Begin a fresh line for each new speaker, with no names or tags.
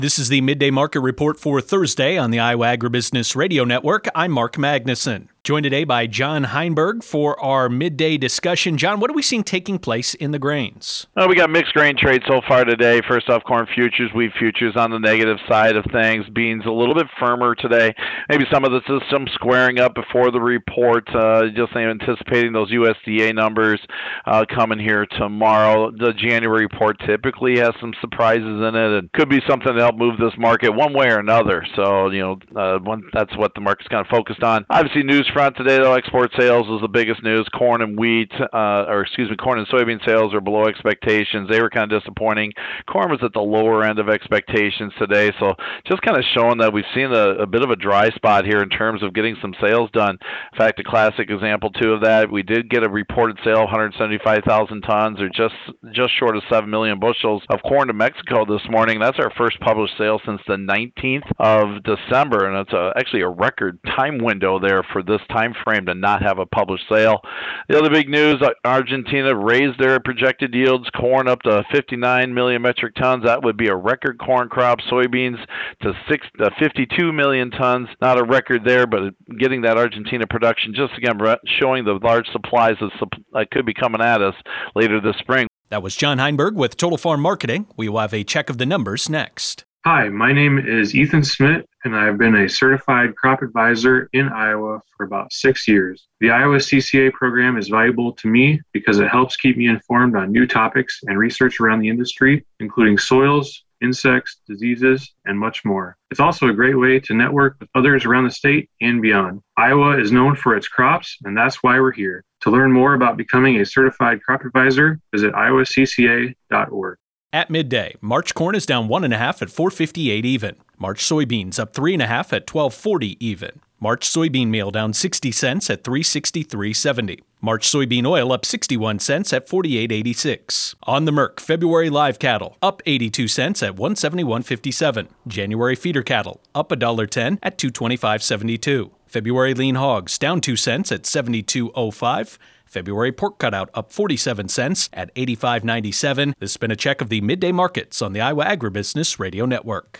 This is the Midday Market Report for Thursday on the Iowa Agribusiness Radio Network. I'm Mark Magnuson. Joined today by John Heinberg for our midday discussion. John, what are we seeing taking place in the grains?
We got mixed grain trade so far today. First off, corn futures, wheat futures on the negative side of things. Beans a little bit firmer today. Maybe some of this is some squaring up before the report. Just anticipating those USDA numbers coming here tomorrow. The January report typically has some surprises in it and could be something to help move this market one way or another. So, that's what the market's kind of focused on. Obviously, news front today, though, export sales is the biggest news. Corn and soybean sales are below expectations. They were kind of disappointing. Corn was at the lower end of expectations today, so just kind of showing that we've seen a bit of a dry spot here in terms of getting some sales done. In fact, a classic example, too, of that, we did get a reported sale of 175,000 tons, or just short of 7 million bushels of corn to Mexico this morning. That's our first published sale since the 19th of December, and it's actually a record time window there for this time frame to not have a published sale. The other big news, Argentina raised their projected yields, corn up to 59 million metric tons. That would be a record corn crop. Soybeans to 52 million tons. Not a record there, but getting that Argentina production, just again showing the large supplies that could be coming at us later this spring.
That was John Heinberg with Total Farm Marketing. We will have a check of the numbers next.
Hi, my name is Ethan Smith, and I've been a certified crop advisor in Iowa for about 6 years. The Iowa CCA program is valuable to me because it helps keep me informed on new topics and research around the industry, including soils, insects, diseases, and much more. It's also a great way to network with others around the state and beyond. Iowa is known for its crops, and that's why we're here. To learn more about becoming a certified crop advisor, visit iowacca.org.
At midday, March corn is down 1.5 at $4.58 even. March soybeans up 3.5 at $12.40 even. March soybean meal down 60 cents at $363.70. March soybean oil up 61 cents at $48.86. On the Merc, February live cattle up 82 cents at $171.57. January feeder cattle up $1.10 at $225.72. February lean hogs down 2 cents at $72.05. February pork cutout up 47 cents at $85.97. This has been a check of the midday markets on the Iowa Agribusiness Radio Network.